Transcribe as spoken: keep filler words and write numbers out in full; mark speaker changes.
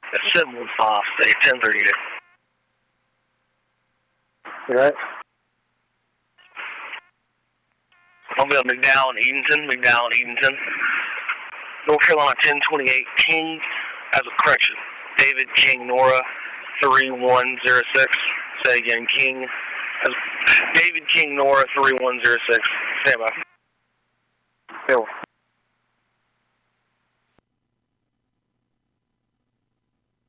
Speaker 1: seven one five, say ten thirty-eight.
Speaker 2: You right?
Speaker 1: I'll be on McDowell and Edenton, McDowell and Edenton. North Carolina ten twenty-eight, King, as a correction, David King Nora, three one zero six. Say again, King, as David King Nora, three one zero six. Stand by.
Speaker 2: Bill,